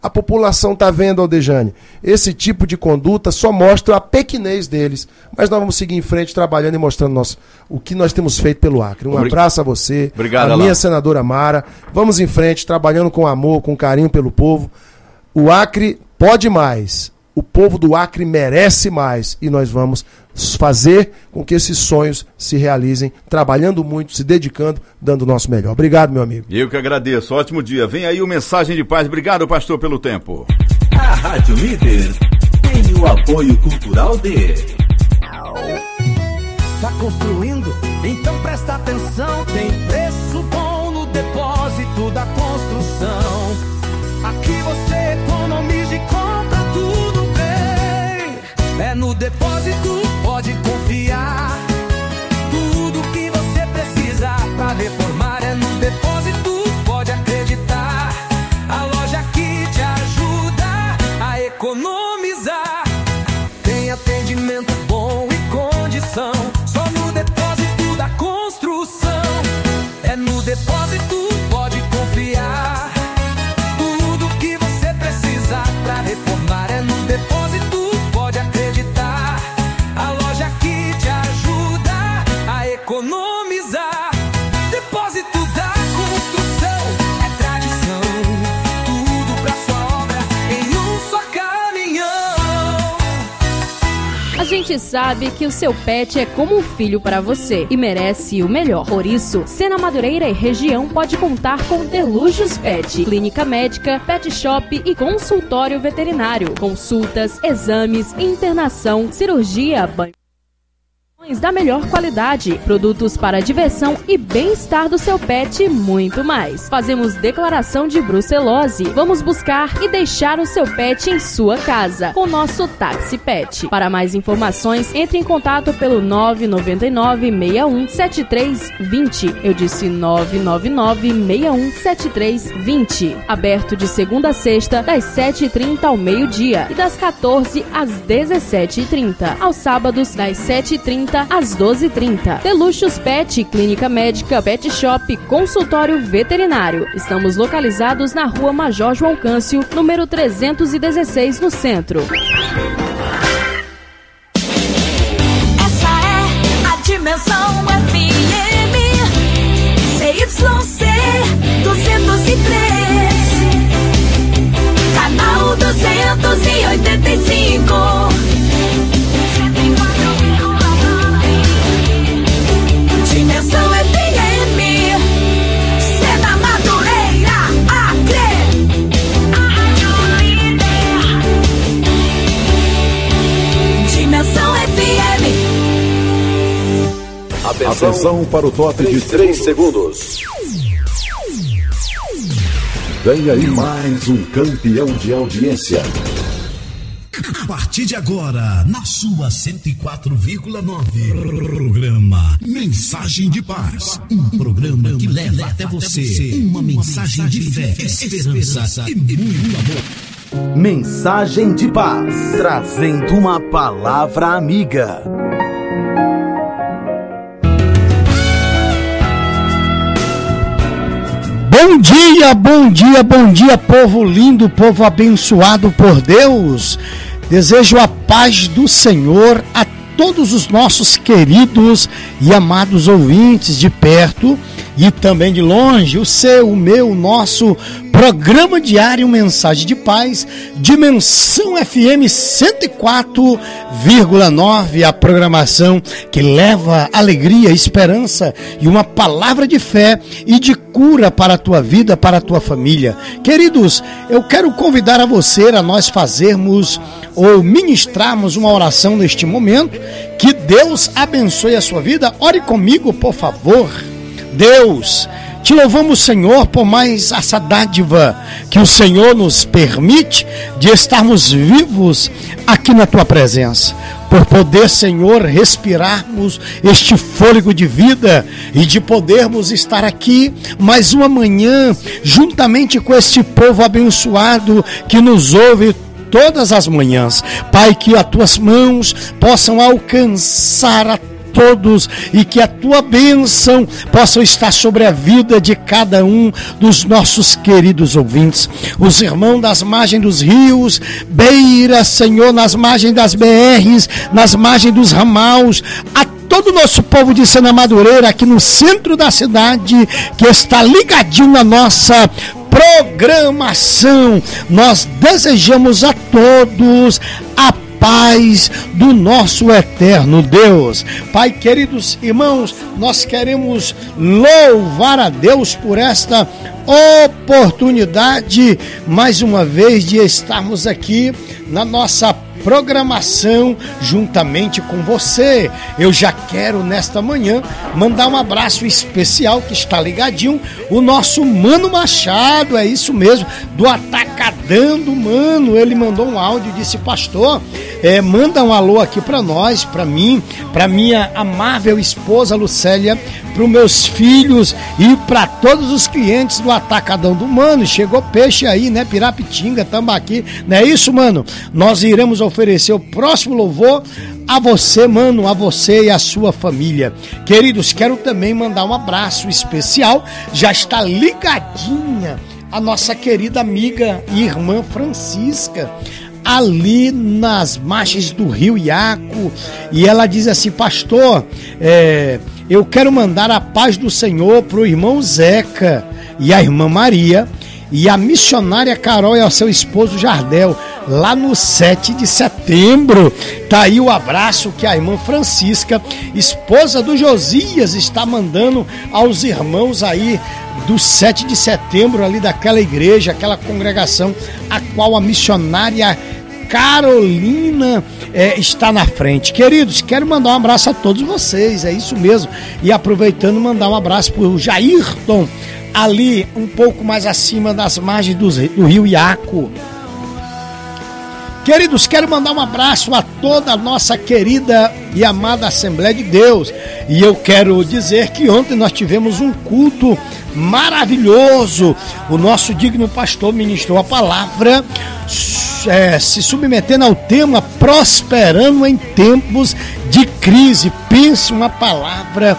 A população está vendo, Aldejane, esse tipo de conduta só mostra a pequenez deles. Mas nós vamos seguir em frente trabalhando e mostrando o que nós temos feito pelo Acre. Um abraço a você, obrigado, a minha senadora Mara. Vamos em frente, trabalhando com amor, com carinho pelo povo. O Acre pode mais. O povo do Acre merece mais. E nós vamos fazer com que esses sonhos se realizem, trabalhando muito, se dedicando, dando o nosso melhor. Obrigado, meu amigo. Eu que agradeço. Ótimo dia. Vem aí o Mensagem de Paz. Obrigado, pastor, pelo tempo. A Rádio Líder tem o apoio cultural de... Tá construindo? Então presta atenção. Tem preço bom no depósito da construção. Aqui você economiza e compra tudo bem. É no depósito, pode confiar. Tudo que você precisa pra reformar é no depósito, pode acreditar. A loja que te ajuda a economizar. Tem atendimento bom e condição. Só no depósito da construção. É no depósito, pode confiar. Tudo que você precisa pra reformar é no depósito, pode acreditar. A loja que te ajuda a economizar. Depósito da construção é tradição. Tudo pra sua obra em um só caminhão. A gente sabe que o seu pet é como um filho para você e merece o melhor. Por isso, Sena Madureira e região pode contar com Delujos Pet, clínica médica, pet shop e consultório veterinário. Consultas, exames, internação, cirurgia, banho da melhor qualidade, produtos para a diversão e bem-estar do seu pet e muito mais. Fazemos declaração de brucelose. Vamos buscar e deixar o seu pet em sua casa com nosso táxi pet. Para mais informações, entre em contato pelo 999-617320. Eu disse 999-617320. Aberto de segunda a sexta, das 7h30 ao meio-dia e das 14 às 17h30. Aos sábados, das 7h30 às 12h30. Deluxos Pet, clínica médica, pet shop, consultório veterinário. Estamos localizados na rua Major João Câncio, número 316, no centro. Essa é a Dimensão FM CYC 203, canal 285. Dimensão FM, Sena Madureira, Acre, a Rádio Líder. Dimensão FM. Atenção para o top de 3 segundos. Vem aí mais um campeão de audiência. A partir de agora, na sua 104,9, programa Mensagem de Paz. Um programa que leva até você uma mensagem de fé, esperança e muito amor. Mensagem de Paz, trazendo uma palavra amiga. Bom dia, bom dia, bom dia, povo lindo, povo abençoado por Deus. Desejo a paz do Senhor a todos os nossos queridos e amados ouvintes de perto e também de longe. O seu, o meu, o nosso programa diário Mensagem de Paz, Dimensão FM 104,9, a programação que leva alegria, esperança e uma palavra de fé e de cura para a tua vida, para a tua família. Queridos, eu quero convidar a você a nós fazermos ou ministrarmos uma oração neste momento. Que Deus abençoe a sua vida. Ore comigo, por favor. Deus, te louvamos, Senhor, por mais essa dádiva que o Senhor nos permite de estarmos vivos aqui na tua presença. Por poder, Senhor, respirarmos este fôlego de vida e de podermos estar aqui mais uma manhã juntamente com este povo abençoado que nos ouve todas as manhãs. Pai, que as tuas mãos possam alcançar a todos e que a tua bênção possa estar sobre a vida de cada um dos nossos queridos ouvintes. Os irmãos das margens dos rios, beira, Senhor, nas margens das BRs, nas margens dos ramaus, a todo o nosso povo de Sena Madureira, aqui no centro da cidade, que está ligadinho na nossa programação. Nós desejamos a todos a paz do nosso eterno Deus. Pai, queridos irmãos, nós queremos louvar a Deus por esta oportunidade, mais uma vez, de estarmos aqui na nossa programação juntamente com você. Eu já quero nesta manhã mandar um abraço especial que está ligadinho, o nosso Mano Machado, é isso mesmo, do Atacadão Mano. Ele mandou um áudio, disse: pastor, manda um alô aqui para nós, para mim, para minha amável esposa Lucélia, para os meus filhos e para todos os clientes do Atacadão do Mano. Chegou peixe aí, né? Pirapitinga, tambaqui, não é isso, mano? Nós iremos oferecer o próximo louvor a você, mano, a você e a sua família. Queridos, quero também mandar um abraço especial, já está ligadinha a nossa querida amiga e irmã Francisca, ali nas margens do Rio Iaco, e ela diz assim: pastor, eu quero mandar a paz do Senhor para o irmão Zeca e a irmã Maria e a missionária Carol e ao seu esposo Jardel, lá no 7 de setembro. Tá aí o abraço que a irmã Francisca, esposa do Josias, está mandando aos irmãos aí do 7 de setembro, ali daquela igreja, aquela congregação a qual a missionária Carolina está na frente. Queridos, quero mandar um abraço a todos vocês, é isso mesmo. E aproveitando, mandar um abraço para o Jairton, ali um pouco mais acima das margens do Rio Iaco. Queridos, quero mandar um abraço a toda a nossa querida e amada Assembleia de Deus. E eu quero dizer que ontem nós tivemos um culto maravilhoso. O nosso digno pastor ministrou a palavra, se submetendo ao tema prosperando em tempos de crise. Pense uma palavra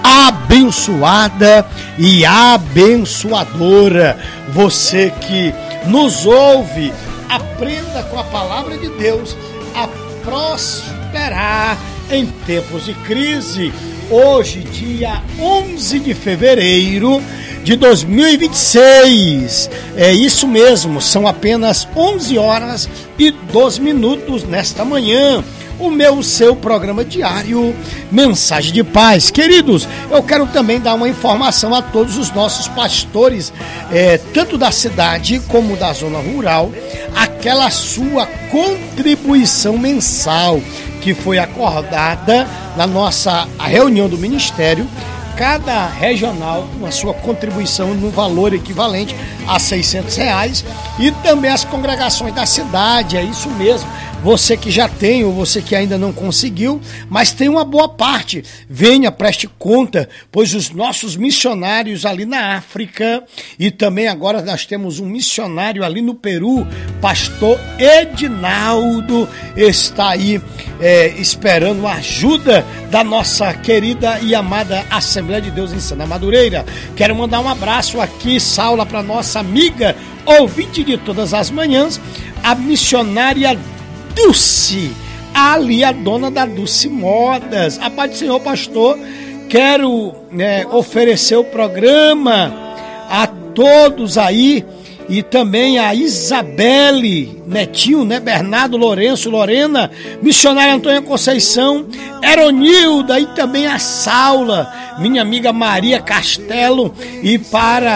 abençoada e abençoadora. Você que nos ouve, aprenda com a palavra de Deus a prosperar em tempos de crise. Hoje, dia 11 de fevereiro de 2026. É isso mesmo, são apenas 11 horas e 12 minutos nesta manhã. O seu programa diário, Mensagem de Paz. Queridos, eu quero também dar uma informação a todos os nossos pastores, tanto da cidade como da zona rural, aquela sua contribuição mensal que foi acordada na nossa reunião do Ministério. Cada regional com a sua contribuição no valor equivalente a R$600, e também as congregações da cidade, é isso mesmo. Você que já tem ou você que ainda não conseguiu, mas tem uma boa parte, venha, preste conta, pois os nossos missionários ali na África, e também agora nós temos um missionário ali no Peru, pastor Edinaldo, está aí esperando a ajuda da nossa querida e amada Assembleia de Deus em Sena Madureira. Quero mandar um abraço aqui, Saula, para nossa amiga, ouvinte de todas as manhãs, a missionária Dulce, ali a dona da Dulce Modas. A paz do Senhor, pastor. Quero oferecer o programa a todos aí, e também a Isabelle, netinho, Bernardo, Lourenço, Lorena, missionária Antônia Conceição, Eronilda, e também a Saula, minha amiga Maria Castelo, e para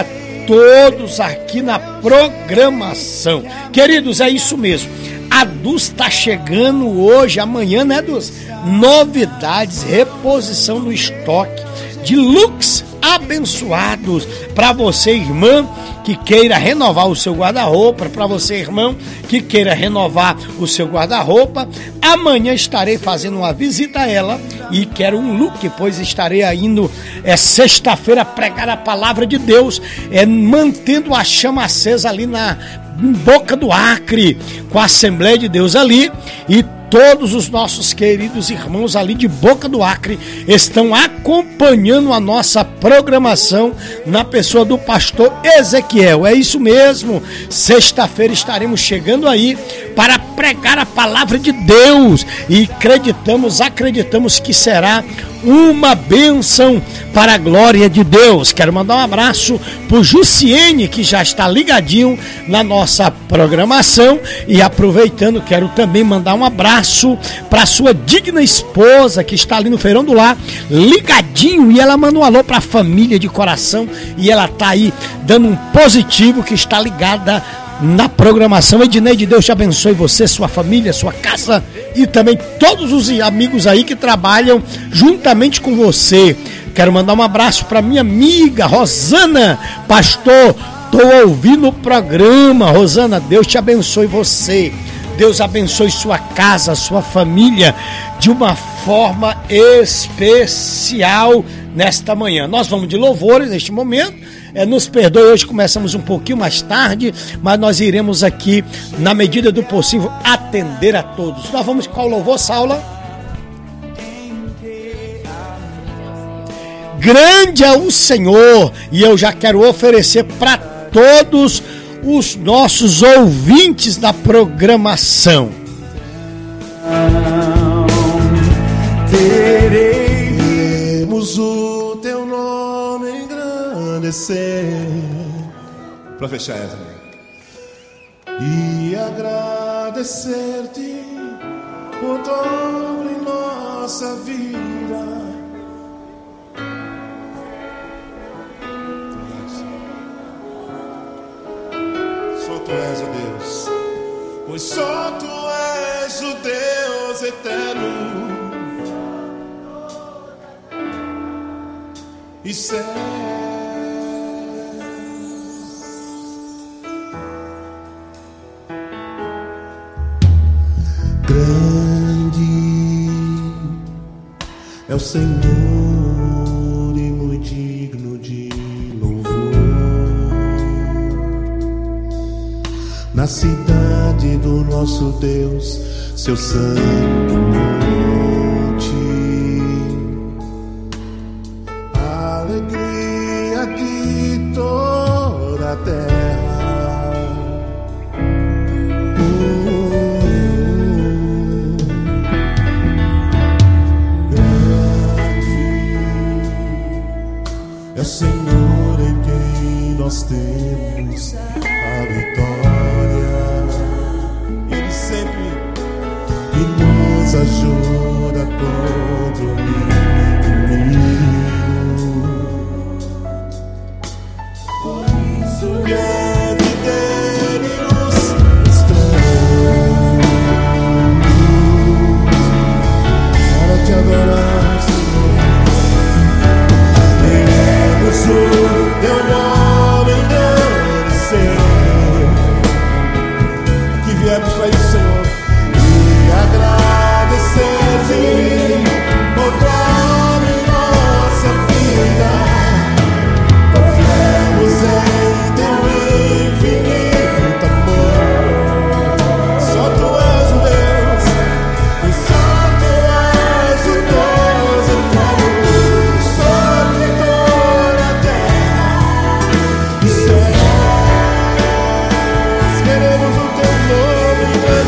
todos aqui na programação. Queridos, é isso mesmo. A Dulce está chegando hoje, amanhã, né, Dulce? Novidades, reposição do estoque de looks abençoados para você, irmã, que queira renovar o seu guarda-roupa, para você, irmão, que queira renovar o seu guarda-roupa. Amanhã estarei fazendo uma visita a ela e quero um look, pois estarei indo sexta-feira pregar a palavra de Deus, mantendo a chama acesa ali na Boca do Acre, com a Assembleia de Deus ali, e todos os nossos queridos irmãos ali de Boca do Acre estão acompanhando a nossa programação na pessoa do pastor Ezequiel. É isso mesmo, sexta-feira estaremos chegando aí para pregar a palavra de Deus e acreditamos que será uma bênção para a glória de Deus. Quero mandar um abraço para o Jussiene, que já está ligadinho na nossa programação, e aproveitando, quero também mandar um abraço para a sua digna esposa, que está ali no Feirão do Lar, ligadinho, e ela manda um alô para a família de coração, e ela está aí dando um positivo, que está ligada na programação. Edneide, Deus te abençoe, você, sua família, sua casa e também todos os amigos aí que trabalham juntamente com você. Quero mandar um abraço para minha amiga Rosana. Pastor, tô ouvindo o programa. Rosana, Deus te abençoe você. Deus abençoe sua casa, sua família de uma forma especial nesta manhã. Nós vamos de louvores neste momento. Nos perdoe, hoje começamos um pouquinho mais tarde, mas nós iremos aqui, na medida do possível, atender a todos. Nós vamos com o louvor, Saula. Grande é o Senhor, e eu já quero oferecer para todos os nossos ouvintes da programação. Teremos o teu nome engrandecer, para fechar essa, e agradecer-te por todo em nossa vida. Só tu és o Deus, pois só tu és o Deus eterno e céu. Grande é o Senhor e muito digno de louvor. Na cidade do nosso Deus, seu santo monte, alegria de toda a terra. É o Senhor em quem nós temos a vitória. Ele sempre que nos ajuda contra o inimigo. Por isso diante dele nos estamos para te adorar, Senhor. O teu nome engrandecer, que viemos para isso, Senhor, e agradecer-te por toda em nossa vida. Confiamos em teu infinito amor. Só tu és o Deus, e só tu és o Deus eterno. Só tu queremos o teu nome.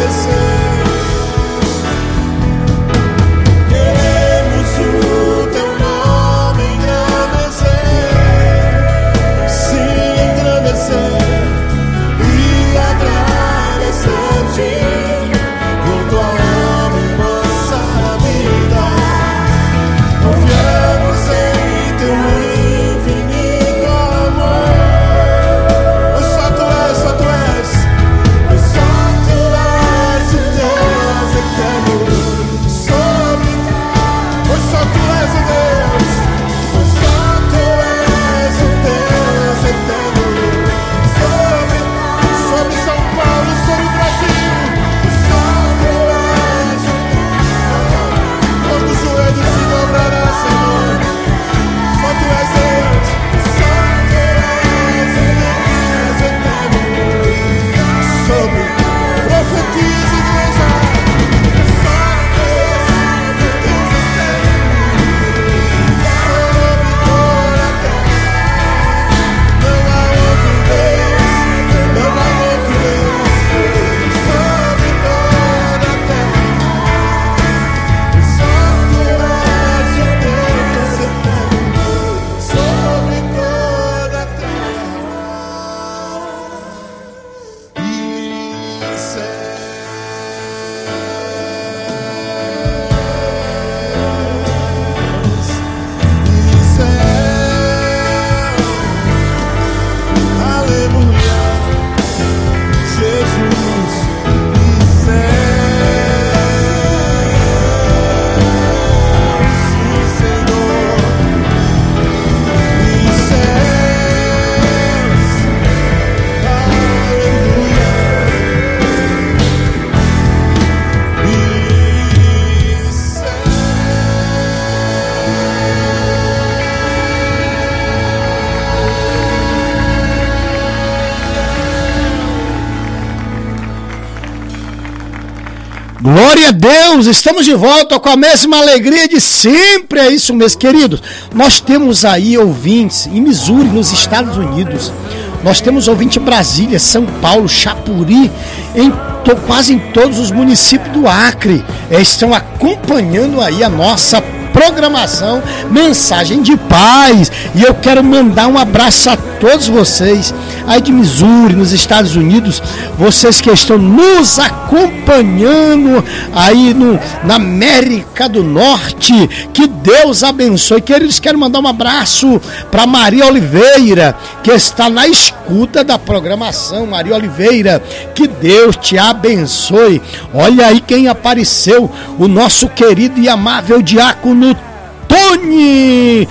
Glória a Deus, estamos de volta com a mesma alegria de sempre, é isso mesmo, queridos. Nós temos aí ouvintes em Missouri, nos Estados Unidos. Nós temos ouvintes em Brasília, São Paulo, Chapuri, quase em todos os municípios do Acre. Estão acompanhando aí a nossa programação Mensagem de Paz. E eu quero mandar um abraço a todos vocês aí de Missouri, nos Estados Unidos, vocês que estão nos acompanhando aí na América do Norte. Que Deus abençoe. Queridos, quero mandar um abraço para Maria Oliveira, que está na escuta da programação. Maria Oliveira, que Deus te abençoe. Olha aí quem apareceu, o nosso querido e amável diácono Tony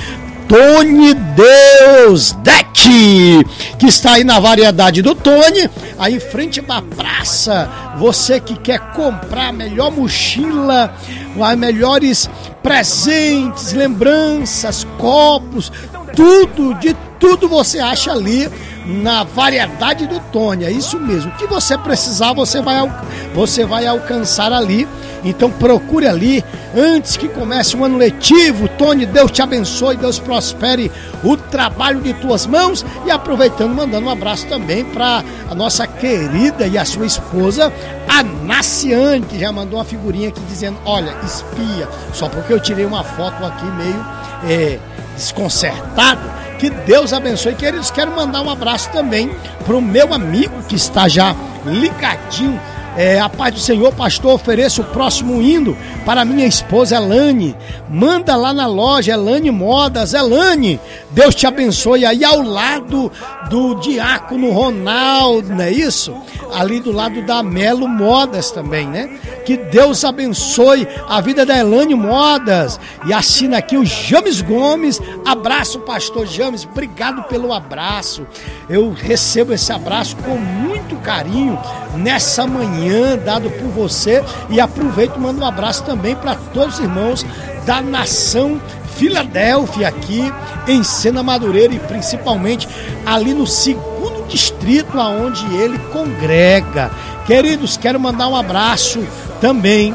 Deus Deck, que está aí na variedade do Tony, aí em frente da praça. Você que quer comprar a melhor mochila, os melhores presentes, lembranças, copos, tudo você acha ali na variedade do Tony. É isso mesmo, o que você precisar você vai alcançar ali. Então procure ali antes que comece o ano letivo. Tony, Deus te abençoe, Deus prospere o trabalho de tuas mãos. E aproveitando, mandando um abraço também para a nossa querida e a sua esposa, a Naciane, que já mandou uma figurinha aqui dizendo: olha, espia, só porque eu tirei uma foto aqui meio desconcertado. Que Deus abençoe. Queridos, quero mandar um abraço também para o meu amigo que está já ligadinho. A paz do Senhor, pastor. Ofereço o próximo hino para minha esposa Elane. Manda lá na loja Elane Modas. Elane, Deus te abençoe. Aí ao lado do diácono Ronaldo, não é isso? Ali do lado da Melo Modas também, né? Que Deus abençoe a vida da Elane Modas. E assina aqui o James Gomes. Abraço, pastor James. Obrigado pelo abraço. Eu recebo esse abraço com muito carinho nessa manhã dado por você, e aproveito e mando um abraço também para todos os irmãos da nação Filadélfia aqui em Sena Madureira, e principalmente ali no 2º distrito aonde ele congrega. Queridos, quero mandar um abraço também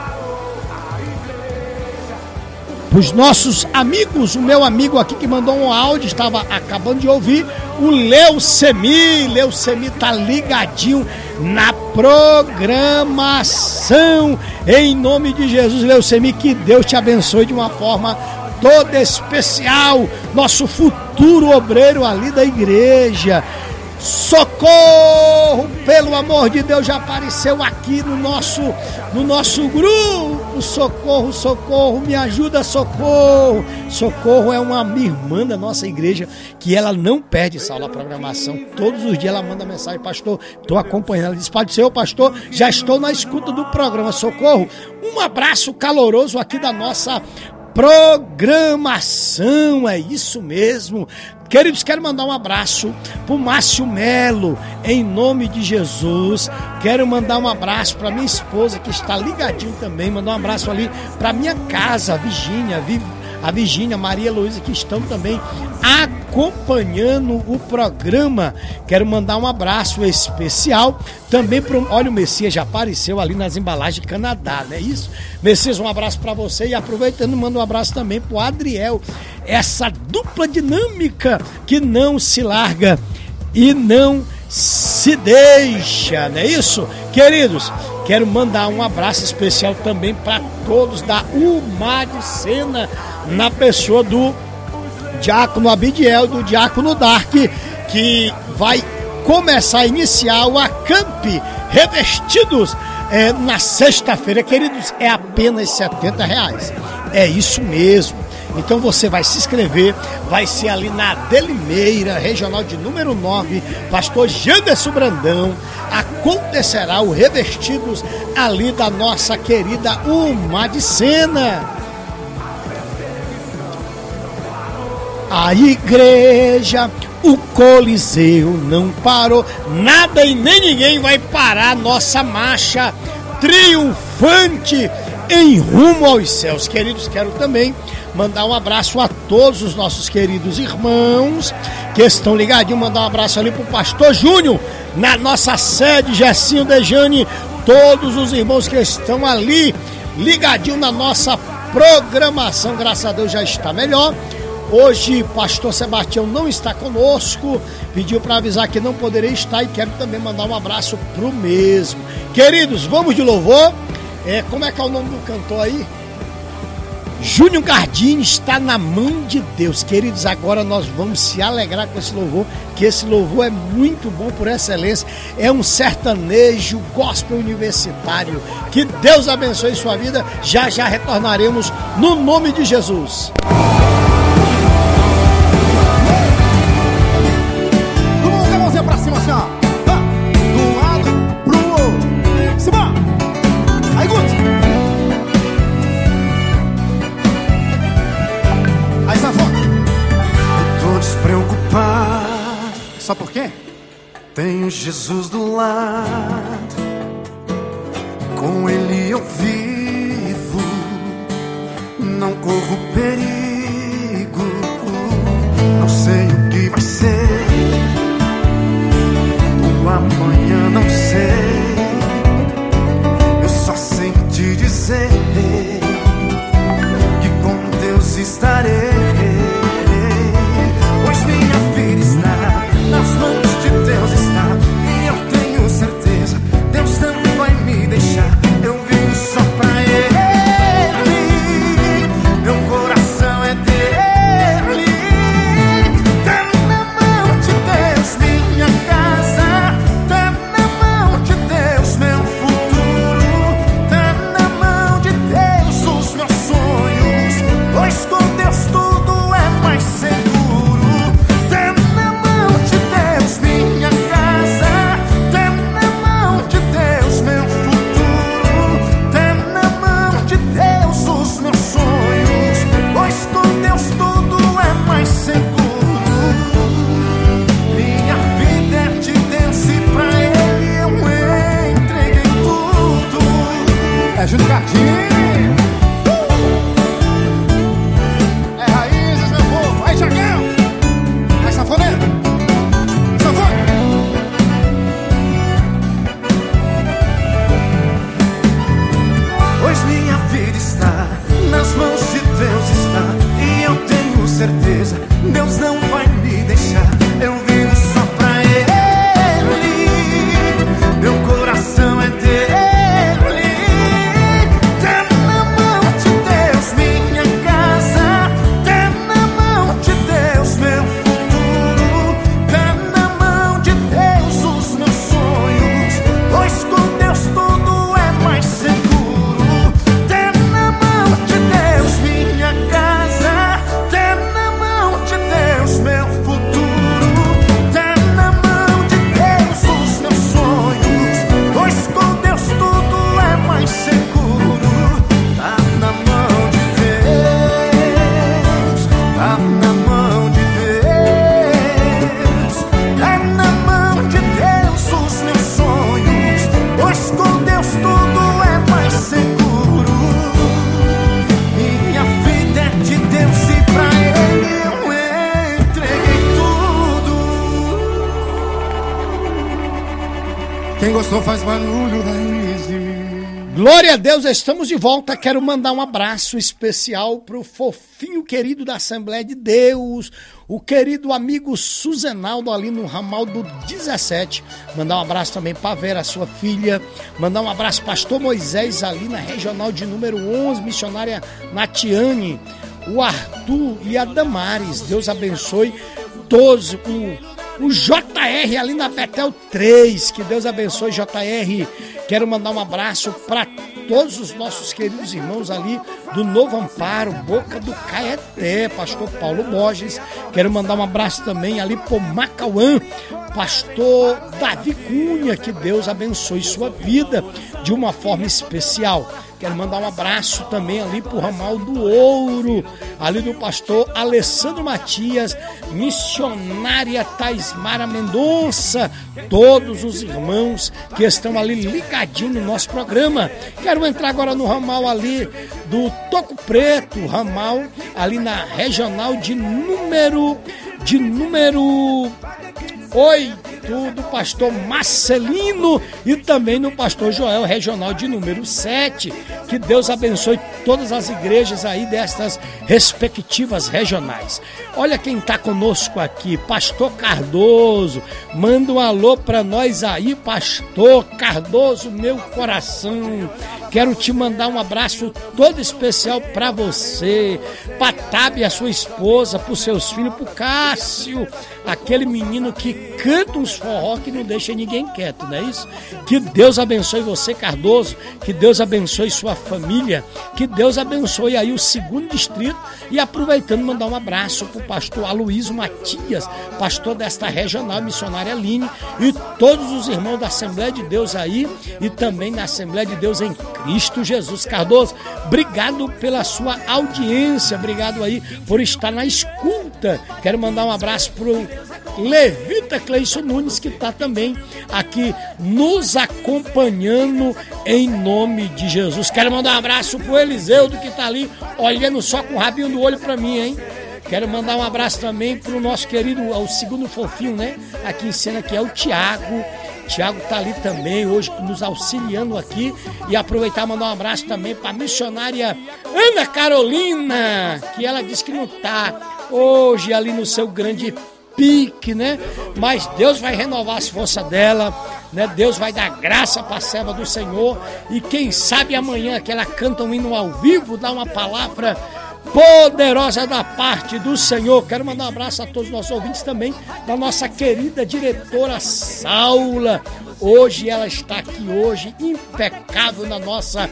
os nossos amigos, o meu amigo aqui que mandou um áudio, estava acabando de ouvir, o Leucemi tá ligadinho na programação, em nome de Jesus. Leucemi, que Deus te abençoe de uma forma toda especial, nosso futuro obreiro ali da igreja. Socorro, pelo amor de Deus, já apareceu aqui no nosso grupo. Socorro, me ajuda, Socorro. Socorro é uma irmã da nossa igreja que ela não perde essa aula, programação. Todos os dias ela manda mensagem: pastor, estou acompanhando. Ela diz: pode ser, pastor, já estou na escuta do programa. Socorro, um abraço caloroso aqui da nossa programação, é isso mesmo. Queridos, quero mandar um abraço pro Márcio Melo, em nome de Jesus. Quero mandar um abraço para minha esposa, que está ligadinho também. Mandar um abraço ali para minha casa, a Virgínia, Maria Luísa, que estão também acompanhando o programa. Quero mandar um abraço especial também para olha, o Messias já apareceu ali nas embalagens de Canadá, não é isso? Messias, um abraço para você, e aproveitando, mando um abraço também pro Adriel, essa dupla dinâmica que não se larga e não se deixa, não é isso? Queridos, quero mandar um abraço especial também para todos da UMA de Sena, na pessoa do diácono Abidiel, do diácono Dark, que vai começar a iniciar o Acamp Revestidos na sexta-feira. Queridos, é apenas R$70. É isso mesmo. Então você vai se inscrever, vai ser ali na Delimeira, regional de número 9, pastor Janderson Brandão. Acontecerá o Revestidos ali da nossa querida UMA de Sena. A igreja, o Coliseu não parou, nada e nem ninguém vai parar nossa marcha triunfante em rumo aos céus. Queridos, quero também mandar um abraço a todos os nossos queridos irmãos que estão ligadinhos. Mandar um abraço ali pro pastor Júnior, na nossa sede, Gessinho Dejane, todos os irmãos que estão ali ligadinho na nossa programação. Graças a Deus já está melhor. Hoje pastor Sebastião não está conosco, pediu para avisar que não poderia estar e quero também mandar um abraço pro mesmo. Queridos, vamos de louvor. Como é que é o nome do cantor aí? Júnior Gardini, está na mão de Deus. Queridos, agora nós vamos se alegrar com esse louvor, que esse louvor é muito bom por excelência. É um sertanejo gospel universitário. Que Deus abençoe sua vida. Já já retornaremos no nome de Jesus. Pra cima, assim, ó. De um lado pro outro. Cima. Aí, Guto. Aí, sanfona. Eu tô despreocupado. Sabe por quê? Tenho Jesus do lado. Com ele eu vivo. Não corro perigo. Não sei o que vai ser. Amanhã não sei, eu só sei te dizer que com Deus estarei, pois minha vida está nas mãos de Deus está, e eu tenho certeza, Deus não vai me deixar, eu vivo só pra Ele, meu coração é dele, tá na mão de Deus, minha casa. Júnior Gardini. É raízes, meu povo. Aí, Tiaguinho. Aí, sanfoneiro. Sanfone. Pois minha vida está nas mãos de Deus está, e eu tenho certeza, Deus não vai me deixar. Eu vivo só pra Ele. Meu coração é dele. Quem gostou faz barulho, raiz. Glória a Deus, estamos de volta. Quero mandar um abraço especial pro fofinho querido da Assembleia de Deus, o querido amigo Suzenaldo ali no ramal do 17. Mandar um abraço também pra Vera, sua filha. Mandar um abraço pastor Moisés ali na regional de número 11, missionária Natiane, o Arthur e a Damares. Deus abençoe todos. O JR ali na Betel 3, que Deus abençoe, JR. Quero mandar um abraço para todos os nossos queridos irmãos ali do Novo Amparo, Boca do Caeté, pastor Paulo Borges. Quero mandar um abraço também ali pro Macauã, pastor Davi Cunha, que Deus abençoe sua vida de uma forma especial. Quero mandar um abraço também ali pro ramal do Ouro, ali do pastor Alessandro Matias, missionária Taismara Mendonça, todos os irmãos que estão ali ligadinhos no nosso programa. Quero entrar agora no ramal ali do Toco Preto, ramal ali na regional de número 8. Espírito do pastor Marcelino e também no pastor Joel, regional de número 7. Que Deus abençoe todas as igrejas aí destas respectivas regionais. Olha quem está conosco aqui, pastor Cardoso. Manda um alô para nós aí, pastor Cardoso, meu coração. Quero te mandar um abraço todo especial para você, para Tabi, a sua esposa, para os seus filhos, para o Cássio, aquele menino que canta uns forró que não deixa ninguém quieto, não é isso? Que Deus abençoe você, Cardoso, que Deus abençoe sua família, que Deus abençoe aí o 2º distrito. E aproveitando, mandar um abraço para o pastor Aloysio Matias, pastor desta regional missionária Aline, e todos os irmãos da Assembleia de Deus aí, e também na Assembleia de Deus em Cristo Jesus. Cardoso, obrigado pela sua audiência, obrigado aí por estar na escuta. Quero mandar um abraço pro Levita Cleison Nunes, que está também aqui nos acompanhando em nome de Jesus. Quero mandar um abraço pro Eliseudo, que está ali olhando só com o rabinho do olho para mim, hein? Quero mandar um abraço também pro nosso querido, o 2º fofinho, né? Aqui em cena, que é o Tiago. Tiago está ali também, hoje nos auxiliando aqui. E aproveitar e mandar um abraço também para a missionária Ana Carolina, que ela disse que não está hoje ali no seu grande pique, né? Mas Deus vai renovar as forças dela, né? Deus vai dar graça para a serva do Senhor. E quem sabe amanhã que ela canta um hino ao vivo, dá uma palavra poderosa da parte do Senhor. Quero mandar um abraço a todos os nossos ouvintes também, da nossa querida diretora Saula. Hoje ela está aqui hoje, impecável na nossa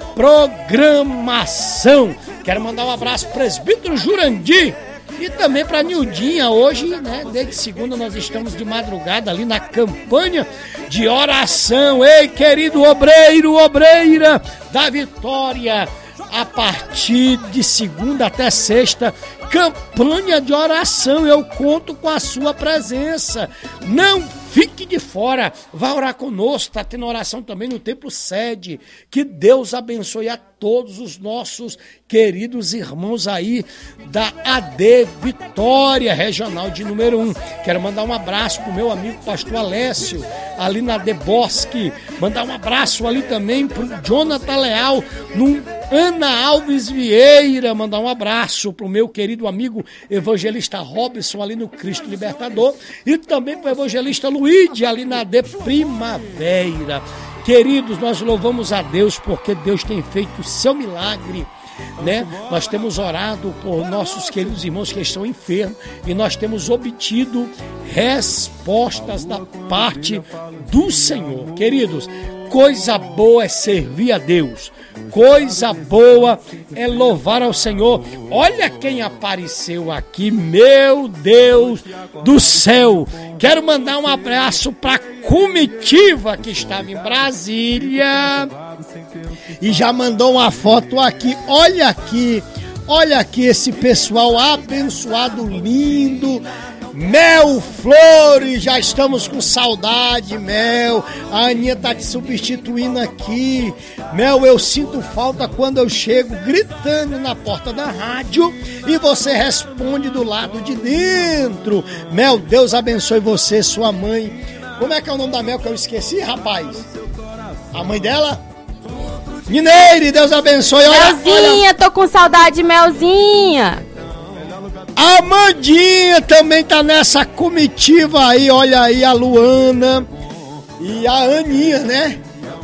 programação. Quero mandar um abraço para o presbítero Jurandir e também para a Nildinha. Hoje, né, desde segunda nós estamos de madrugada ali na campanha de oração. Ei, querido obreiro, obreira da Vitória, a partir de segunda até sexta, campanha de oração. Eu conto com a sua presença. Não fique de fora, vá orar conosco. Está tendo oração também no Templo Sede. Que Deus abençoe a todos os nossos queridos irmãos aí da AD Vitória, regional de número 1. Quero mandar um abraço pro meu amigo pastor Alessio, ali na AD Bosque. Mandar um abraço ali também pro Jonathan Leal, no Ana Alves Vieira. Mandar um abraço pro meu querido amigo evangelista Robson, ali no Cristo Libertador. E também pro evangelista Luíde, ali na AD Primavera. Queridos, nós louvamos a Deus porque Deus tem feito o seu milagre, né? Nós temos orado por nossos queridos irmãos que estão enfermos e nós temos obtido respostas da parte do Senhor. Queridos, coisa boa é servir a Deus, coisa boa é louvar ao Senhor. Olha quem apareceu aqui, meu Deus do céu. Quero mandar um abraço para a comitiva que estava em Brasília e já mandou uma foto aqui. Olha aqui esse pessoal abençoado, lindo. Mel Flores, já estamos com saudade, Mel. A Aninha tá te substituindo aqui. Mel, eu sinto falta quando eu chego gritando na porta da rádio e você responde do lado de dentro. Mel, Deus abençoe você, sua mãe. Como é que é o nome da Mel que eu esqueci, rapaz? A mãe dela? Mineire, Deus abençoe. Melzinha, tô com saudade, Melzinha. A Amandinha também tá nessa comitiva aí, olha aí a Luana e a Aninha, né?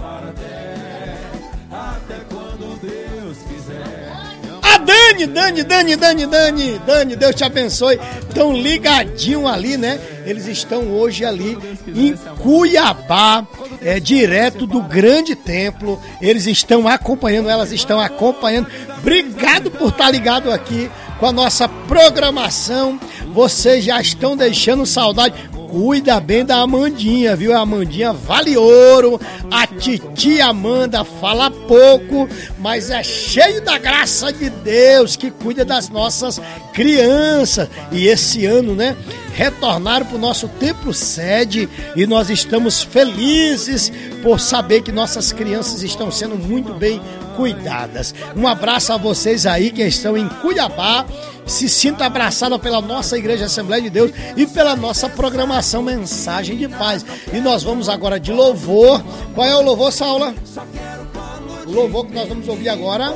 A Dani, Deus te abençoe. Estão ligadinho ali, né? Eles estão hoje ali em Cuiabá, direto do grande templo. Eles estão acompanhando, elas estão acompanhando. Obrigado por estar ligado aqui com a nossa programação. Vocês já estão deixando saudade. Cuida bem da Amandinha, viu? A Amandinha vale ouro. A titia Amanda fala pouco, mas é cheio da graça de Deus, que cuida das nossas crianças. E esse ano, né, retornaram para o nosso templo sede e nós estamos felizes por saber que nossas crianças estão sendo muito bem cuidadas. Um abraço a vocês aí que estão em Cuiabá. Se sinta abraçada pela nossa Igreja Assembleia de Deus e pela nossa programação. programação Mensagem de Paz. E nós vamos agora de louvor. Qual é o louvor, Saula? O louvor que nós vamos ouvir agora.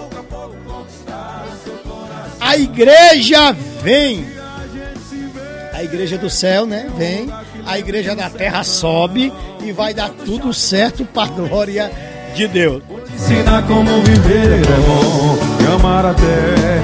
A igreja vem. A igreja do céu, né? Vem. A igreja da terra sobe e vai dar tudo certo para a glória de Deus. Ensina como viver é bom, e amar até.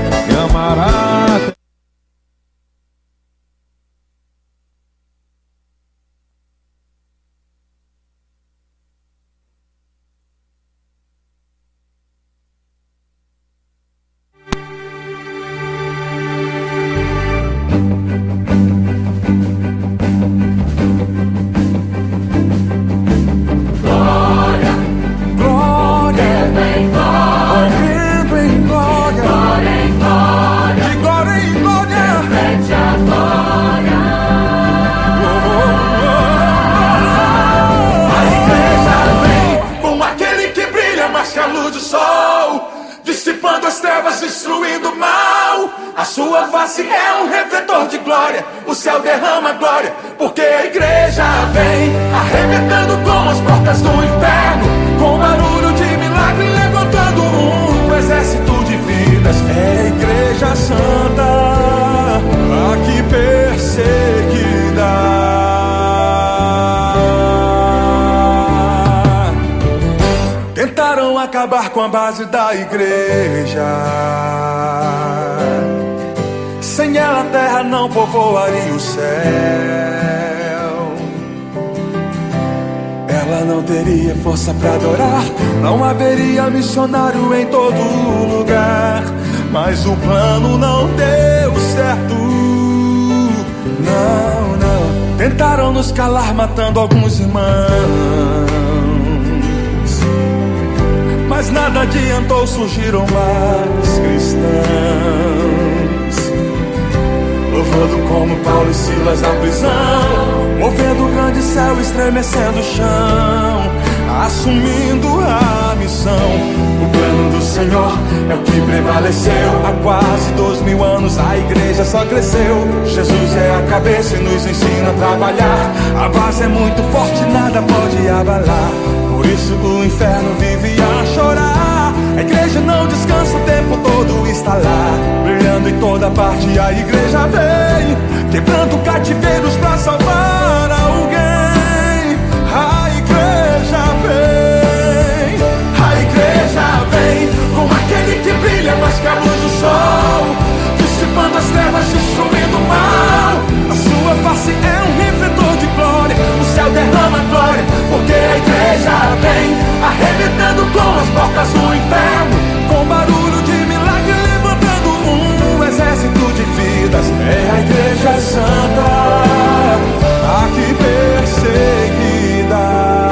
O céu derrama glória, porque a igreja vem arrebentando com as portas do inferno, com barulho de milagre, levantando um exército de vidas. É a igreja santa, aqui perseguida. Tentaram acabar com a base da igreja. Sem ela a terra não povoaria o céu. Ela não teria força pra adorar, não haveria missionário em todo lugar. Mas o plano não deu certo. Não, não. Tentaram nos calar matando alguns irmãos, mas nada adiantou, surgiram mais cristãos. Louvando como Paulo e Silas na prisão, movendo o grande céu, estremecendo o chão, assumindo a missão. O plano do Senhor é o que prevaleceu. Há quase 2000 anos a igreja só cresceu. Jesus é a cabeça e nos ensina a trabalhar. A base é muito forte, nada pode abalar. Por isso o inferno vive a chorar. A igreja não descansa, o tempo todo está lá, brilhando em toda parte. A igreja vem, quebrando cativeiros pra salvar alguém. A igreja vem, a igreja vem, como aquele que brilha mais que a luz do sol, dissipando as trevas, destruindo o mal. A sua face é um refletor de glória, o céu derrama glória, porque a igreja vem arrebentando com as portas do inferno, com barulho de milagre, levantando um exército de vidas. É a igreja santa, aqui perseguida.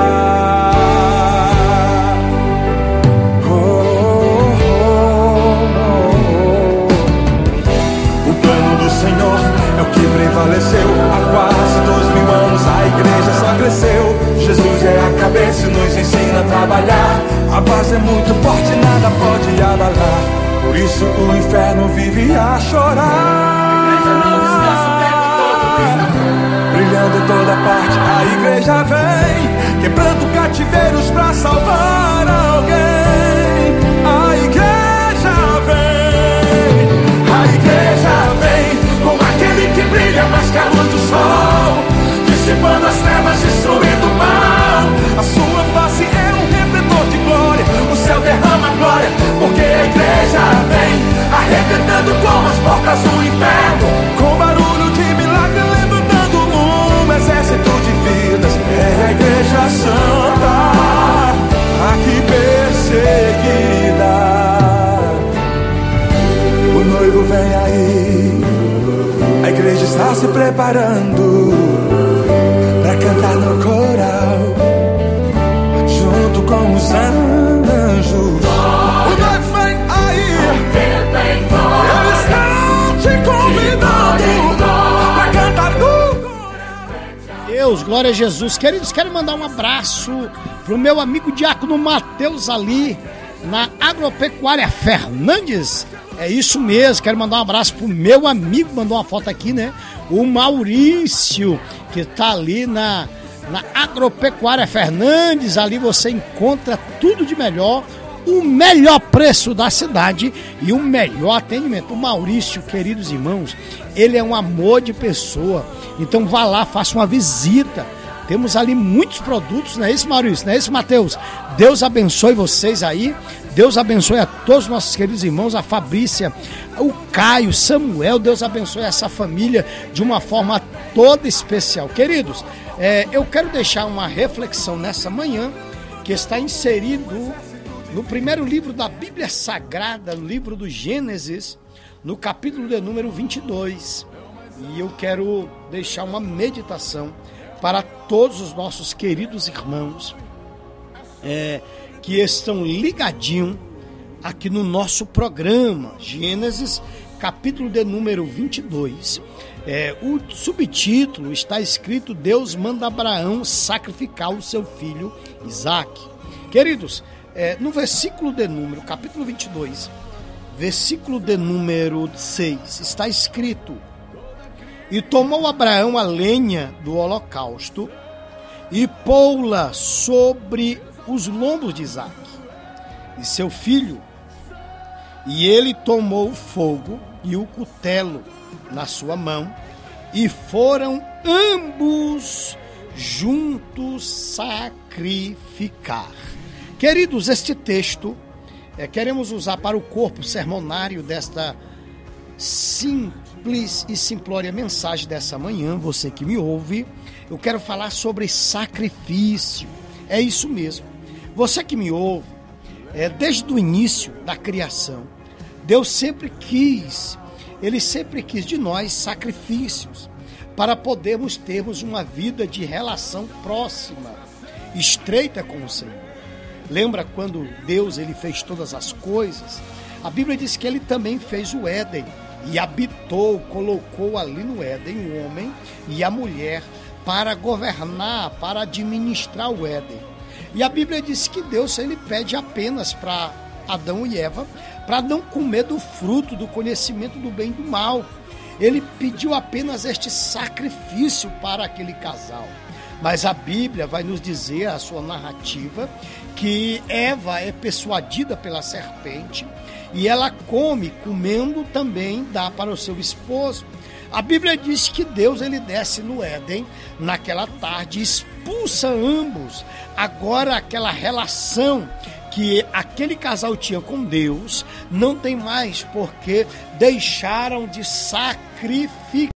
O plano do Senhor é o que prevaleceu. Há quase 2000 anos a igreja só cresceu. Jesus é a cabeça e nos ensina a trabalhar. A base é muito forte, nada pode abalar. Por isso o inferno vive a chorar. A igreja não descansa, o tempo todo está brilhando em toda parte. A igreja vem, quebrando cativeiros pra salvar alguém. A igreja vem, a igreja vem, como aquele que brilha mais que a luz do sol, dissipando as trevas, destruindo o mal. A sua face é um refletor de glória, o céu derrama glória, porque a igreja vem arrebentando com as portas do inferno, com barulho de milagre, levantando um exército de vidas. É a igreja santa, aqui perseguida. O noivo vem aí, a igreja está se preparando pra cantar no coral, junto com os anjos. O noivo vem aí, eles estão te convidando pra cantar no coral. Deus, glória a Jesus. Queridos, quero mandar um abraço pro meu amigo diácono Mateus ali, na Agropecuária Fernandes. É isso mesmo, quero mandar um abraço pro meu amigo, mandou uma foto aqui, né? O Maurício, que tá ali na Agropecuária Fernandes. Ali você encontra tudo de melhor, o melhor preço da cidade e o melhor atendimento. O Maurício, queridos irmãos, ele é um amor de pessoa. Então vá lá, faça uma visita. Temos ali muitos produtos, não é isso, Maurício? Não é isso, Matheus? Deus abençoe vocês aí. Deus abençoe a todos os nossos queridos irmãos, a Fabrícia, o Caio, Samuel. Deus abençoe essa família de uma forma toda especial. Queridos, eu quero deixar uma reflexão nessa manhã que está inserido no primeiro livro da Bíblia Sagrada, no livro do Gênesis, no capítulo de número 22. E eu quero deixar uma meditação para todos os nossos queridos irmãos que estão ligadinhos aqui no nosso programa, Gênesis, capítulo de número 22. O subtítulo está escrito: Deus manda Abraão sacrificar o seu filho Isaque. Queridos, no versículo de número, capítulo 22, versículo de número 6, está escrito: E tomou Abraão a lenha do holocausto e pô-la sobre os lombos de Isaque e seu filho. E ele tomou o fogo e o cutelo na sua mão, e foram ambos juntos sacrificar. Queridos, este texto queremos usar para o corpo sermonário desta simples e simplória mensagem dessa manhã. Você que me ouve, eu quero falar sobre sacrifício. É isso mesmo. Você que me ouve, desde o início da criação, Deus sempre quis, Ele sempre quis de nós sacrifícios para podermos termos uma vida de relação próxima, estreita com o Senhor. Lembra quando Deus ele fez todas as coisas? A Bíblia diz que Ele também fez o Éden e habitou, colocou ali no Éden o homem e a mulher para governar, para administrar o Éden. E a Bíblia diz que Deus ele pede apenas para Adão e Eva para não comer do fruto do conhecimento do bem e do mal. Ele pediu apenas este sacrifício para aquele casal. Mas a Bíblia vai nos dizer, a sua narrativa, que Eva é persuadida pela serpente e ela comendo também dá para o seu esposo. A Bíblia diz que Deus ele desce no Éden naquela tarde, expulsa ambos. Agora aquela relação que aquele casal tinha com Deus não tem mais, porque deixaram de sacrificar.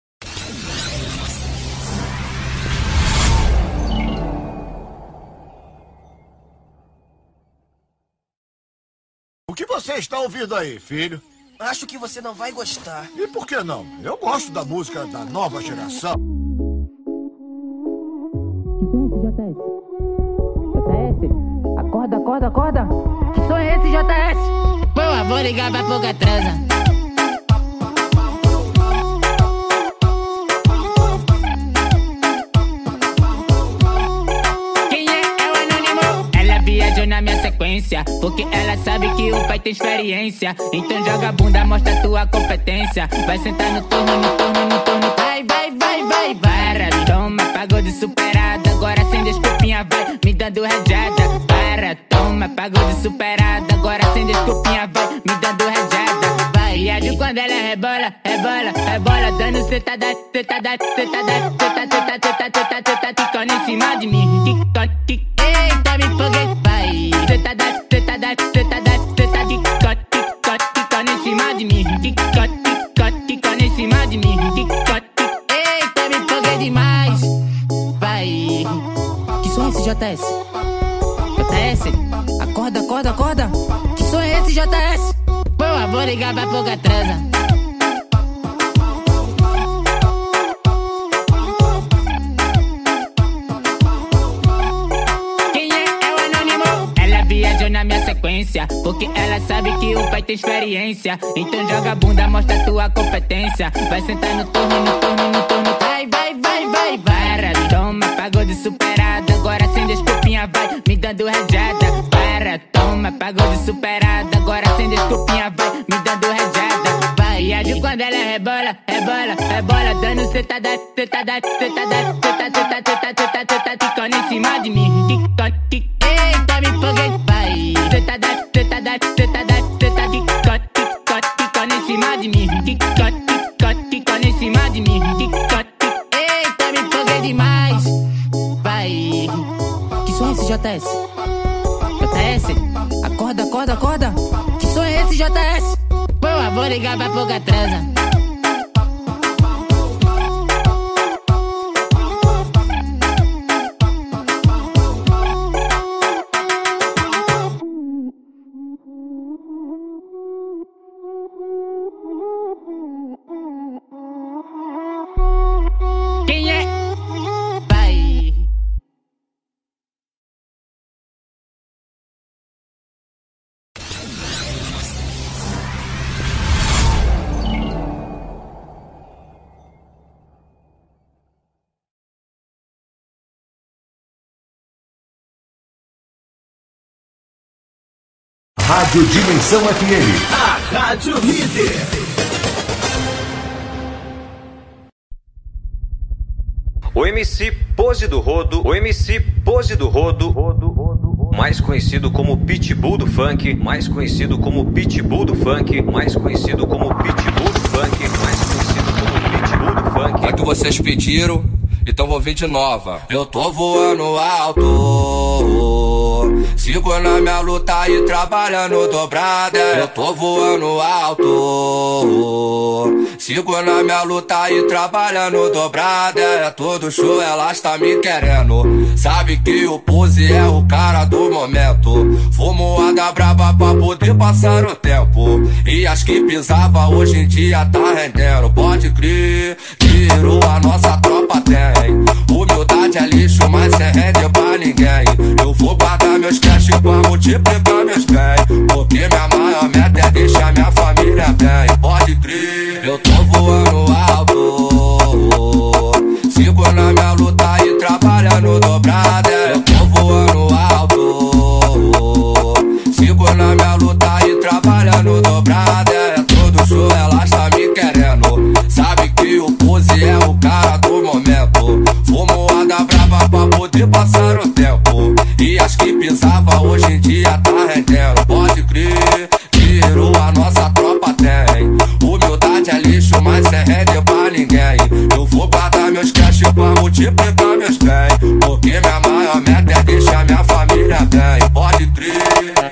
O que você está ouvindo aí, filho? Acho que você não vai gostar. E por que não? Eu gosto da música da nova geração. JS, acorda, acorda, acorda. Que som é esse, JS? Pô, vou ligar pra pouca transa. Quem é o anônimo? Ela viajou na minha sequência, porque ela sabe que o pai tem experiência. Então joga a bunda, mostra tua competência. Vai sentar no turno, no turno, no turno. Vai, vai, vai, vai, vai. Toma, pagou de superada. Agora sem desculpinha, vai me dando rajada. Para, toma, pagou de superada. Agora sem desculpinha, vai me dando rajada. Vai, viajo quando ela rebola, rebola, rebola. Dando cetada, cetada, cetada, cetada, cetada, cetada, cetada. Ticando em cima de mim. Eita, me foguei, vai. Cetada, cetada, cetada, cetada. Ticando em cima de mim. Ticando em cima de mim. Eita, me foguei demais. Vai. Que som é esse, JS? JS, acorda, acorda, acorda. Que som é esse, JS? Pô, vou ligar pra pouca transa. Quem é o anônimo? Ela viajou na minha sequência, porque ela sabe que o pai tem experiência. Então joga a bunda, mostra tua competência. Vai sentar no turno, no turno, no turno. Vai, vai, vai, vai, vai. Toma, pagou de superada. Agora sem desculpinha, vai me dando rajada. Para, toma. mas pagou de superada. Agora sem desculpinha vai me dando rajada. Vai, age quando ela rebola, rebola, rebola. Dando cetada, cetada, cetada, cetada, cetada, cetada, ticando em cima de mim. Eita, me empolguei, vai. Cetada, cetada, cetada, cetada, ticando em cima de mim. Ticando em cima de mim. Eita, me empolguei demais. Vai. Que som é esse, JS? JS? Acorda, acorda, acorda. Que som é esse, JS? Pô, vou ligar pra pouca transa. Quem é? Vai. Rádio Dimensão FM. A Rádio Líder. O MC Pose do Rodo, mais conhecido como Pitbull do Funk, mais conhecido como Pitbull do Funk, mais conhecido como Pitbull do Funk, mais conhecido como Pitbull do Funk. É que vocês pediram, então vou vir de nova. Eu tô voando alto, sigo na minha luta e trabalhando dobrada. Eu tô voando alto, sigo na minha luta e trabalhando dobrada. É todo show, elas tá me querendo. Sabe que o Pose é o cara do momento. Fumoada braba pra poder passar o tempo. E as que pisava hoje em dia tá rendendo. Pode crer, tiro a nossa tropa tem. Humildade é lixo, mas cê rende pra ninguém. Eu vou guardar meus cash pra multiplicar meus bens. Porque minha maior meta é deixar minha família bem. Pode crer, eu tô voando alto, sigo na minha luta e trabalhando dobrada. Eu tô voando alto, sigo na minha luta e trabalhando dobrada. É todo show, elas tá me querendo. Sabe que o Pose é o cara do momento. Fumoada brava pra poder passar o tempo. E as que pisava hoje em dia tá rendendo. Pode crer, tiro a nossa tropa tem. Humildade é lixo, mas cê rende pra ninguém. Eu vou guardar meus cash pra multiplicar meus bens. Porque minha maior meta é deixar minha família bem. Pode crer.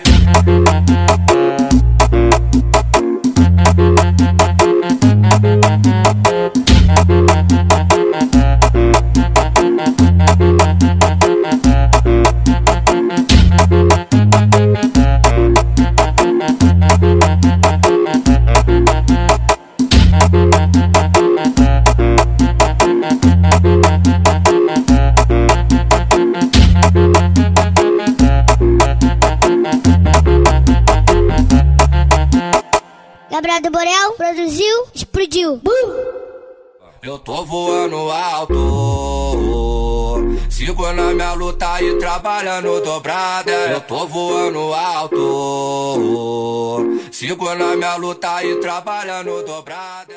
Gabriel do Borel produziu, explodiu. Eu tô voando alto, sigo na minha luta e trabalhando dobrada. Eu tô voando alto, sigo na minha luta e trabalhando dobrada.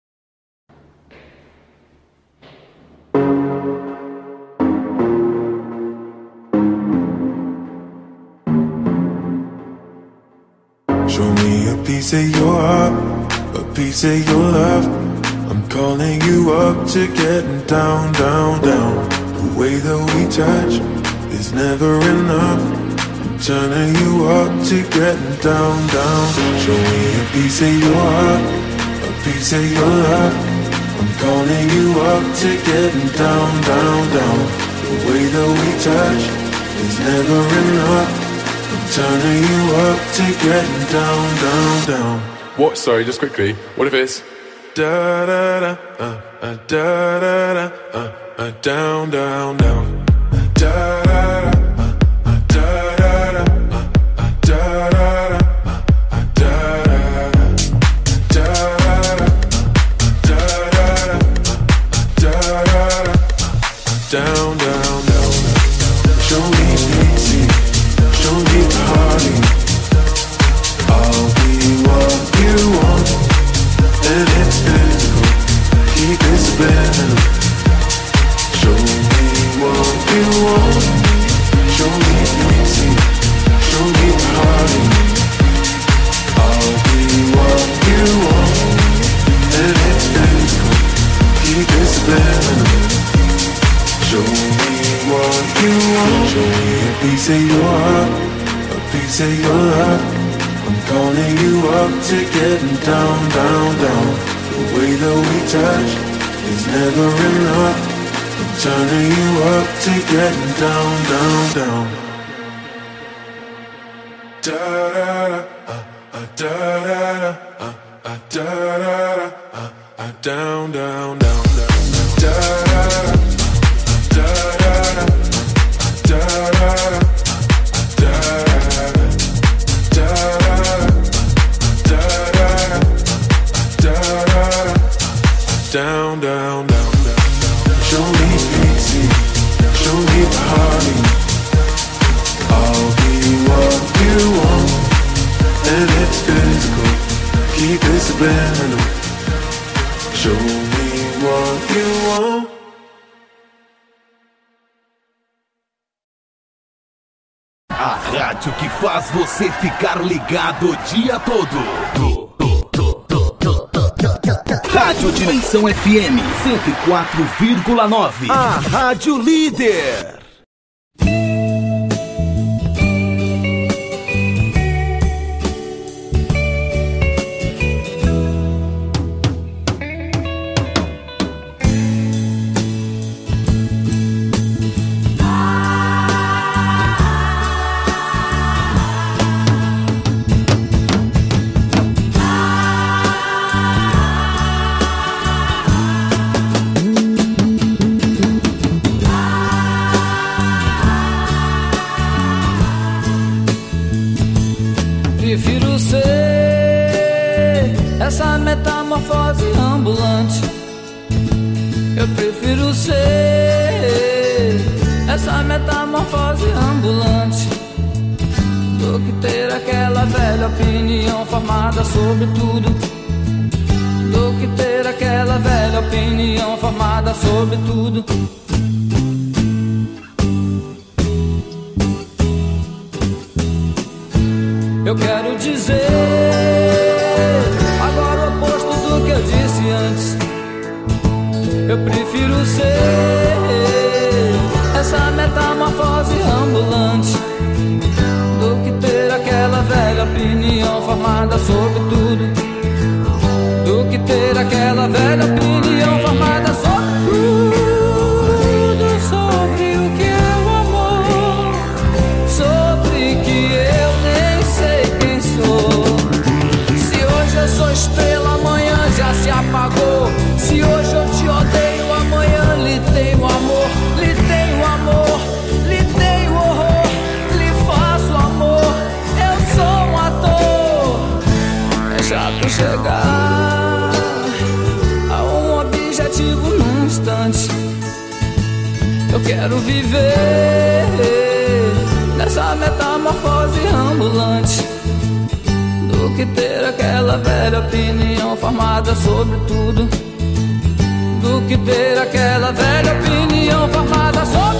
Show me a piece of your heart, a piece of your love. I'm calling you up to getting down, down, down. The way that we touch is never enough. I'm turning you up to getting down, down. Show me a piece of your heart, a piece of your love. I'm calling you up to getting down, down, down. The way that we touch is never enough. Turning you up to getting down, down, down. What? Sorry, just quickly. What if it's da da da da da da down, down, down. Da da da da da down, down, down. Show me pity, show me the heartache. your love. I'm calling you up to getting down, down, down. The way that we touch is never enough. I'm turning you up to getting down, down, down. Da da da da da down, down, down, down. Da da da down, down, down, down. Show me easy, show me party. I'll be what you want, and it's physical. Keep it subliminal. Show me what you want. A rádio que faz você ficar ligado o dia todo. Rádio Dimensão FM 104,9. A Rádio Líder. Prefiro ser essa metamorfose ambulante. Eu prefiro ser essa metamorfose ambulante do que ter aquela velha opinião formada sobre tudo. Do que ter aquela velha opinião formada sobre tudo. Eu quero dizer agora o oposto do que eu disse antes. Eu prefiro ser essa metamorfose ambulante do que ter aquela velha opinião formada sobre tudo. Do que ter aquela velha opinião formada sobre tudo. Sobre o que é o amor, sobre que eu nem sei quem sou. Se hoje eu sou estrela, amanhã já se apagou. Se hoje eu te odeio, amanhã lhe tenho amor. Lhe tenho amor, lhe tenho horror, lhe faço amor. Eu sou um ator. É chato chegar a um objetivo num instante. Eu quero viver nessa metamorfose ambulante do que ter aquela velha opinião formada sobre tudo. Do que ter aquela velha opinião formada sobre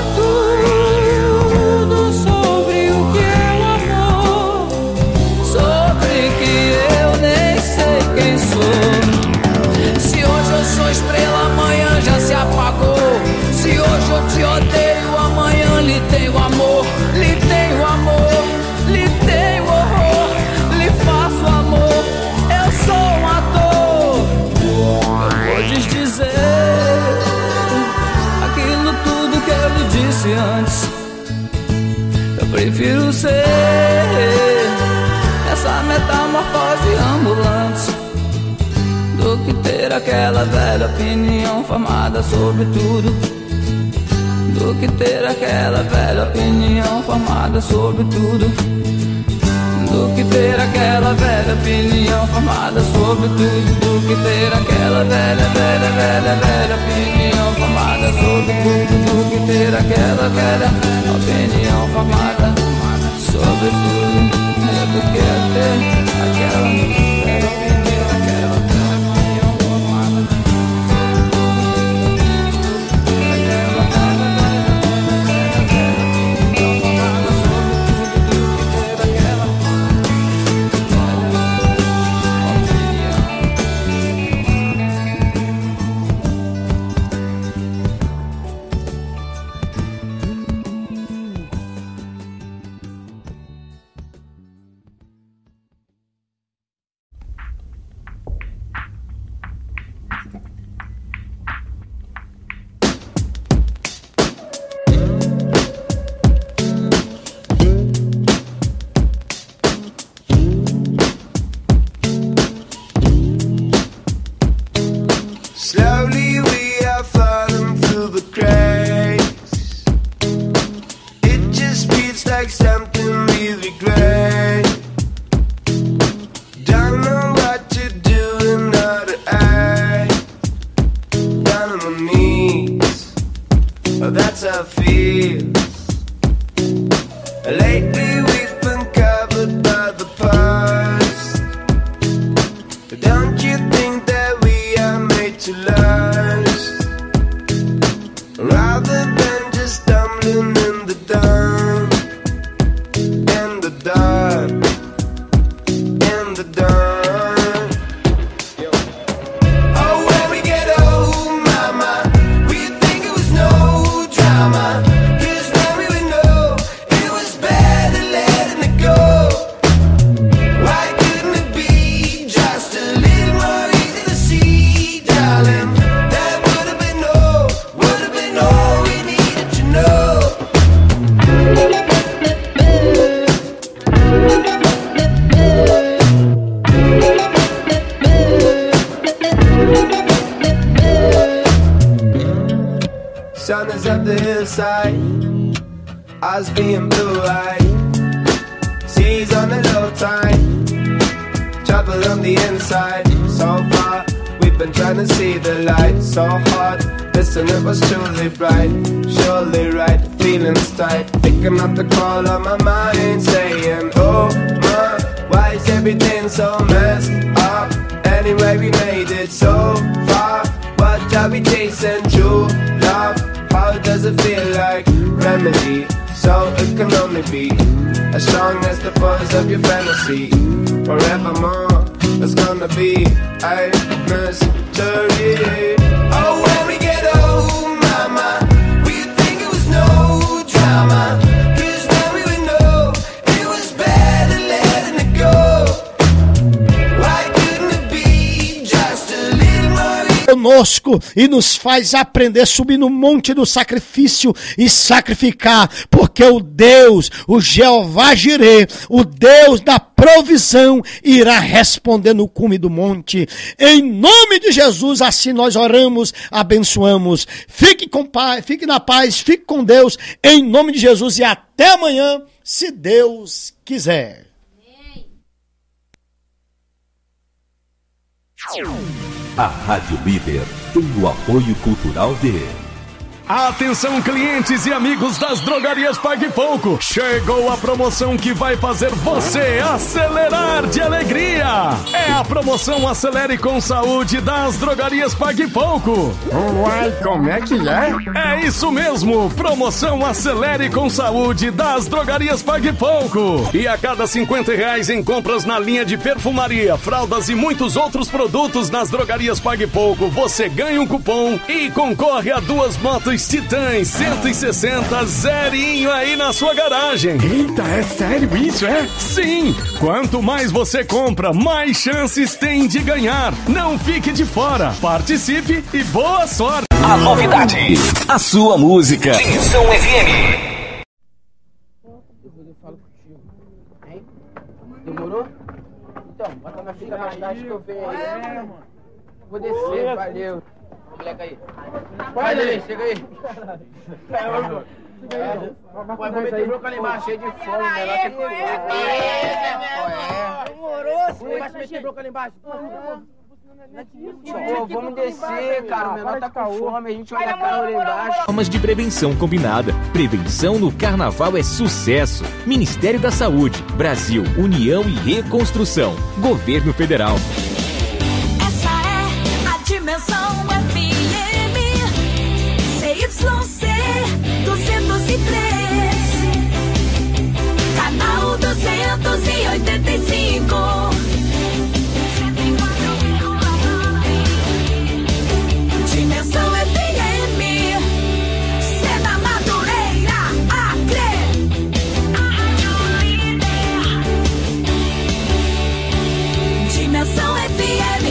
tudo. Sobre o que é o amor, sobre que eu nem sei quem sou. Se hoje eu sou estrela, amanhã já se apagou. Se hoje eu te odeio, amanhã lhe tenho amor. Lhe tenho amor, lhe tenho horror, lhe faço amor. Eu sou um ator. Podes dizer aquilo tudo que eu lhe disse antes. Eu prefiro ser essa metamorfose ambulante do que ter aquela velha opinião formada sobre tudo. Do que ter aquela velha opinião formada sobre tudo. Do que ter aquela velha opinião formada sobre tudo. Do que ter aquela velha opinião formada sobre tudo. Do que ter aquela velha opinião formada sobre tudo. Do que ter aquela velha opinião, aquela opinião formada inside. Eyes being blue-eyed. Seas on the low tide. Trouble on the inside. So far, we've been trying to see the light. So hard, listen, it was truly bright. Surely right, feelings tight. Picking up the call on my mind, saying, oh my, why is everything so messed up? Anyway, we made it so far. What are we chasing? True love. How does it feel like? Remedy. So it can only be as strong as the force of your fantasy. Forevermore, it's gonna be a mystery. Oh, when we get old, mama, we think it was no drama. Cause now we would know it was better letting it go. Why couldn't it be just a little more? Conosco e nos faz aprender a subir no monte do sacrifício e sacrificar, porque o Deus, o Jeová Jirê, o Deus da provisão, irá responder no cume do monte. Em nome de Jesus, assim nós oramos, abençoamos. Fique com paz, fique na paz, fique com Deus, em nome de Jesus, e até amanhã, se Deus quiser. A Rádio Líder tem o apoio cultural de... Atenção, clientes e amigos das drogarias Pague Pouco. Chegou a promoção que vai fazer você acelerar de alegria. É a promoção Acelere com Saúde das drogarias Pague Pouco. Uai, como é que é? É isso mesmo, promoção Acelere com Saúde das drogarias Pague Pouco. E a cada R$50 em compras na linha de perfumaria, fraldas e muitos outros produtos nas drogarias Pague Pouco, você ganha um cupom e concorre a 2 motos Titãs 160 zerinho aí na sua garagem. Eita, é sério isso, é? Sim! Quanto mais você compra, mais chances tem de ganhar. Não fique de fora. Participe e boa sorte. A novidade, a sua música. Dimensão FM. Depois eu falo contigo. Hein? Demorou? Então, bota na fila mais tarde que eu venho aí. Mano. Vou descer, valeu. Moleque aí. Vai, Lelê, chega aí. Vai, vou meter broca lá embaixo, cheio de fome, melhor que demorou, você vai meter broca lá embaixo. Pô, vamos descer, cara, o menor tá com fome, a gente olha a cara lá embaixo. Formas de prevenção combinada. Prevenção no Carnaval é sucesso. Ministério da Saúde, Brasil, União e Reconstrução. Governo Federal. Essa é a Dimensão FM CYC 203, canal 285. Dimensão FM, Sena Madureira, Acre, a Rádio Líder. Dimensão FM.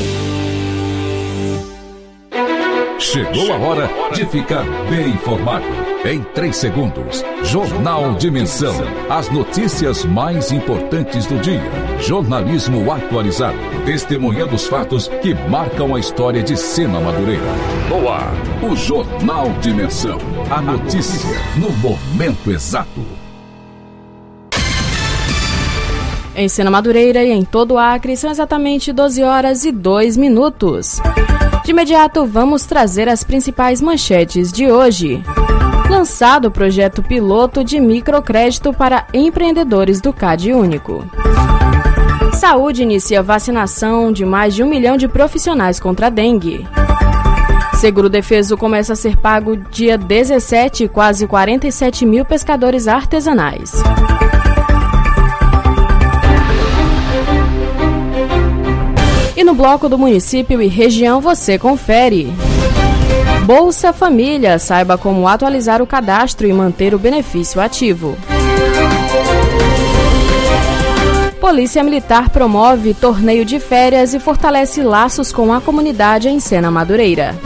Chegou a hora de ficar bem informado. Em 3 segundos, Jornal Dimensão. As notícias mais importantes do dia. Jornalismo atualizado. Testemunhando os fatos que marcam a história de Sena Madureira. No ar, o Jornal Dimensão. A notícia no momento exato. Em Sena Madureira e em todo o Acre são exatamente 12h02. De imediato, vamos trazer as principais manchetes de hoje. Lançado o projeto piloto de microcrédito para empreendedores do CAD Único. Saúde inicia vacinação de mais de 1 milhão de profissionais contra a dengue. Seguro defeso começa a ser pago dia 17 e quase 47 mil pescadores artesanais. E no bloco do município e região você confere. Bolsa Família, saiba como atualizar o cadastro e manter o benefício ativo. Polícia Militar promove torneio de férias e fortalece laços com a comunidade em Sena Madureira.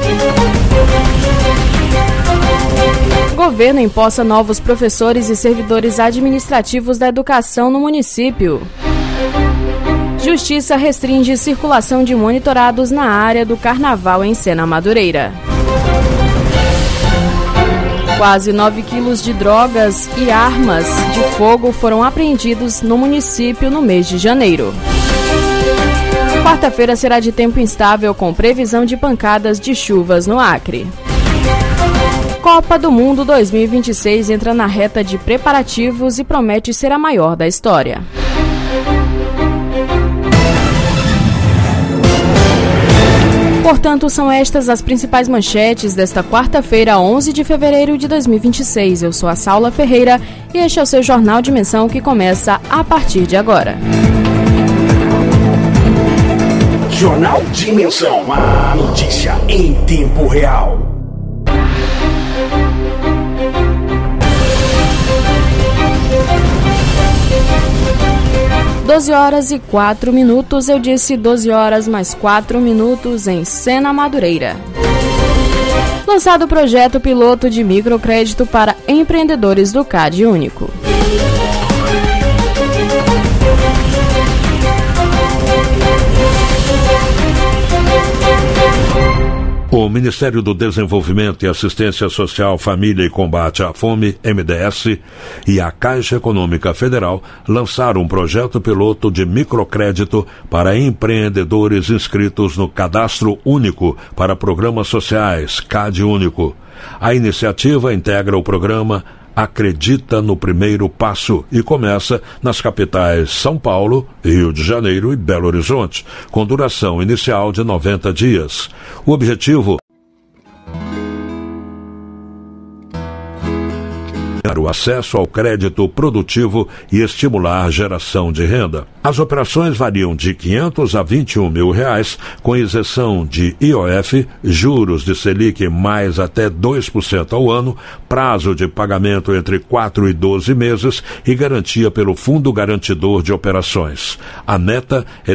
Governo empossa novos professores e servidores administrativos da educação no município. Justiça restringe circulação de monitorados na área do Carnaval em Sena Madureira. Quase 9 quilos de drogas e armas de fogo foram apreendidos no município no mês de janeiro. Quarta-feira será de tempo instável, com previsão de pancadas de chuvas no Acre. Copa do Mundo 2026 entra na reta de preparativos e promete ser a maior da história. Portanto, são estas as principais manchetes desta quarta-feira, 11 de fevereiro de 2026. Eu sou a Saula Ferreira e este é o seu Jornal Dimensão, que começa a partir de agora. Jornal Dimensão, a notícia em tempo real. Doze horas e 4 minutos, eu disse 12 horas mais 4 minutos em Sena Madureira. Lançado o projeto piloto de microcrédito para empreendedores do CAD Único. O Ministério do Desenvolvimento e Assistência Social, Família e Combate à Fome, MDS, e a Caixa Econômica Federal lançaram um projeto piloto de microcrédito para empreendedores inscritos no Cadastro Único para Programas Sociais, CAD Único. A iniciativa integra o programa Acredita no Primeiro Passo e começa nas capitais São Paulo, Rio de Janeiro e Belo Horizonte, com duração inicial de 90 dias. O objetivo é o acesso ao crédito produtivo e estimular a geração de renda. As operações variam de R$500 a R$21 mil, com isenção de IOF, juros de Selic mais até 2% ao ano, prazo de pagamento entre 4 e 12 meses e garantia pelo Fundo Garantidor de Operações. A meta é